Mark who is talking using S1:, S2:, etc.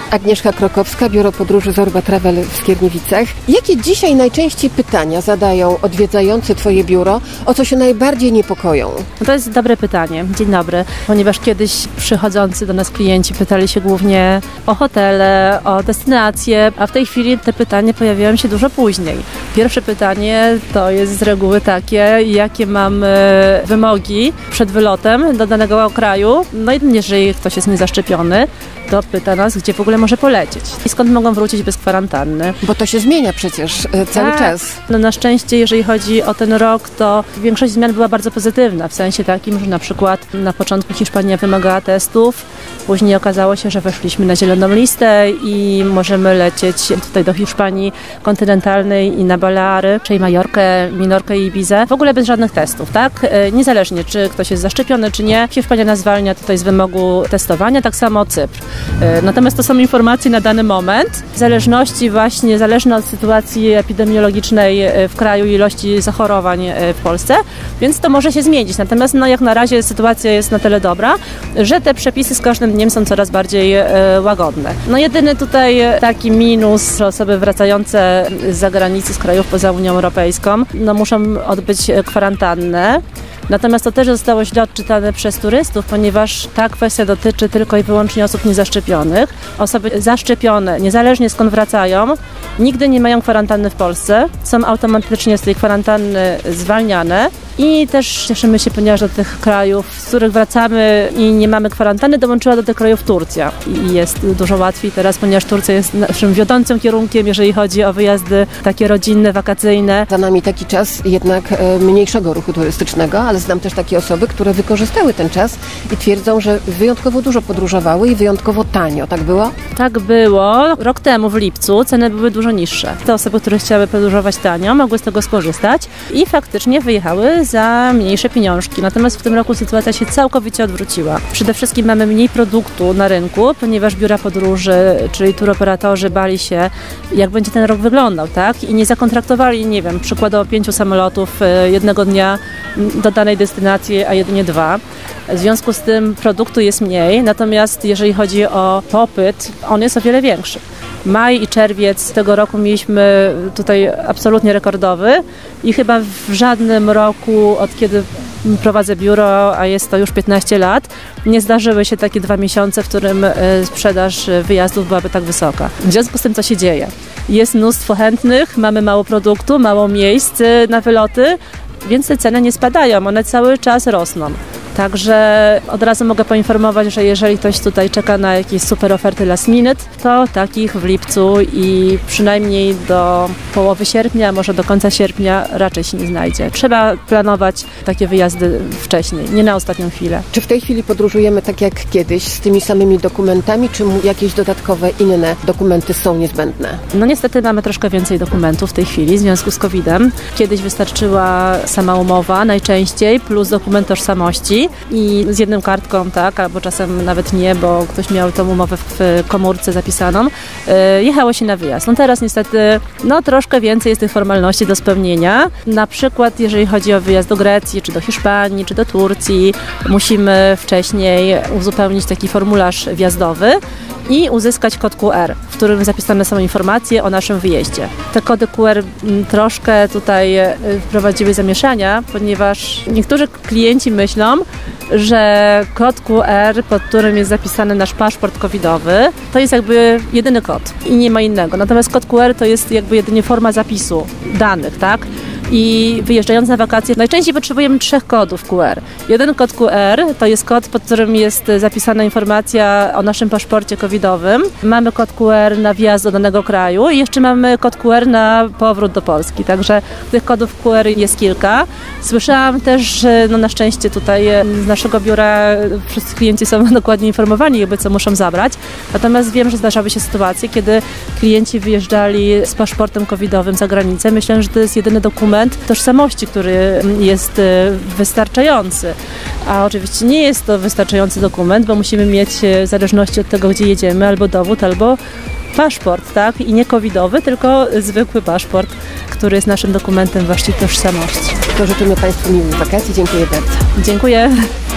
S1: Agnieszka Krokowska, Biuro Podróży Zorba Travel w Skierniewicach. Jakie dzisiaj najczęściej pytania zadają odwiedzający Twoje biuro? O co się najbardziej niepokoją?
S2: To jest dobre pytanie. Dzień dobry. Ponieważ kiedyś przychodzący do nas klienci pytali się głównie o hotele, o destynacje, a w tej chwili te pytania pojawiają się dużo później. Pierwsze pytanie to jest z reguły takie, jakie mamy wymogi przed wylotem do danego kraju. No i jeżeli ktoś jest niezaszczepiony, to pyta nas, gdzie w ogóle może polecieć i skąd mogą wrócić bez kwarantanny.
S1: Bo to się zmienia przecież cały czas.
S2: No na szczęście, jeżeli chodzi o ten rok, to większość zmian była bardzo pozytywna, w sensie takim, że na przykład na początku Hiszpania wymagała testów, później okazało się, że weszliśmy na zieloną listę i możemy lecieć tutaj do Hiszpanii kontynentalnej i na Baleary, czyli Majorkę, Minorkę i Ibizę, w ogóle bez żadnych testów, tak? Niezależnie, czy ktoś jest zaszczepiony, czy nie. Hiszpania nas zwalnia tutaj z wymogu testowania, tak samo Cypr. Natomiast to są informacje na dany moment, w zależności właśnie, zależne od sytuacji epidemiologicznej w kraju i ilości zachorowań w Polsce, więc to może się zmienić. Natomiast no, jak na razie sytuacja jest na tyle dobra, że te przepisy z każdym dniem są coraz bardziej łagodne. No jedyny tutaj taki minus, że osoby wracające z zagranicy, z krajów poza Unią Europejską, no muszą odbyć kwarantannę. Natomiast to też zostało źle odczytane przez turystów, ponieważ ta kwestia dotyczy tylko i wyłącznie osób niezaszczepionych. Osoby zaszczepione, niezależnie skąd wracają, nigdy nie mają kwarantanny w Polsce, są automatycznie z tej kwarantanny zwalniane. I też cieszymy się, ponieważ do tych krajów, z których wracamy i nie mamy kwarantanny, dołączyła do tych krajów Turcja. I jest dużo łatwiej teraz, ponieważ Turcja jest naszym wiodącym kierunkiem, jeżeli chodzi o wyjazdy takie rodzinne, wakacyjne.
S1: Za nami taki czas jednak mniejszego ruchu turystycznego, ale znam też takie osoby, które wykorzystały ten czas i twierdzą, że wyjątkowo dużo podróżowały i wyjątkowo tanio. Tak było?
S2: Tak było. Rok temu w lipcu ceny były dużo niższe. Te osoby, które chciały podróżować tanio, mogły z tego skorzystać i faktycznie wyjechały za mniejsze pieniążki. Natomiast w tym roku sytuacja się całkowicie odwróciła. Przede wszystkim mamy mniej produktu na rynku, ponieważ biura podróży, czyli turoperatorzy bali się, jak będzie ten rok wyglądał, tak? I nie zakontraktowali, nie wiem, przykładowo 5 samolotów jednego dnia do danej destynacji, a jedynie 2. W związku z tym produktu jest mniej, natomiast jeżeli chodzi o popyt, on jest o wiele większy. Maj i czerwiec tego roku mieliśmy tutaj absolutnie rekordowy i chyba w żadnym roku, od kiedy prowadzę biuro, a jest to już 15 lat, nie zdarzyły się takie 2 miesiące, w którym sprzedaż wyjazdów byłaby tak wysoka. W związku z tym, co się dzieje? Jest mnóstwo chętnych, mamy mało produktu, mało miejsc na wyloty, więc te ceny nie spadają, one cały czas rosną. Także od razu mogę poinformować, że jeżeli ktoś tutaj czeka na jakieś super oferty last minute, to takich w lipcu i przynajmniej do połowy sierpnia, może do końca sierpnia raczej się nie znajdzie. Trzeba planować takie wyjazdy wcześniej, nie na ostatnią chwilę.
S1: Czy w tej chwili podróżujemy tak jak kiedyś, z tymi samymi dokumentami, czy jakieś dodatkowe inne dokumenty są niezbędne?
S2: No niestety mamy troszkę więcej dokumentów w tej chwili w związku z COVID-em. Kiedyś wystarczyła sama umowa najczęściej plus dokument tożsamości i z jedną kartką, tak, albo czasem nawet nie, bo ktoś miał tą umowę w komórce zapisaną, jechało się na wyjazd. No teraz niestety troszkę więcej jest tych formalności do spełnienia. Na przykład jeżeli chodzi o wyjazd do Grecji, czy do Hiszpanii, czy do Turcji, musimy wcześniej uzupełnić taki formularz wjazdowy i uzyskać kod QR, w którym zapisane są informacje o naszym wyjeździe. Te kody QR troszkę tutaj wprowadziły zamieszania, ponieważ niektórzy klienci myślą, że kod QR, pod którym jest zapisany nasz paszport covidowy, to jest jakby jedyny kod i nie ma innego. Natomiast kod QR to jest jakby jedynie forma zapisu danych, tak? I wyjeżdżając na wakacje najczęściej potrzebujemy 3 kodów QR. Jeden kod QR to jest kod, pod którym jest zapisana informacja o naszym paszporcie covidowym. Mamy kod QR na wjazd do danego kraju i jeszcze mamy kod QR na powrót do Polski. Także tych kodów QR jest kilka. Słyszałam też, że na szczęście tutaj z naszego biura wszyscy klienci są dokładnie informowani, jakby co muszą zabrać. Natomiast wiem, że zdarzały się sytuacje, kiedy klienci wyjeżdżali z paszportem covidowym za granicę. Myślę, że to jest jedyny dokument tożsamości, który jest wystarczający. A oczywiście nie jest to wystarczający dokument, bo musimy mieć w zależności od tego, gdzie jedziemy, albo dowód, albo paszport, tak? I nie covidowy, tylko zwykły paszport, który jest naszym dokumentem właśnie tożsamości.
S1: To życzymy Państwu miłych wakacji. Dziękuję bardzo.
S2: Dziękuję.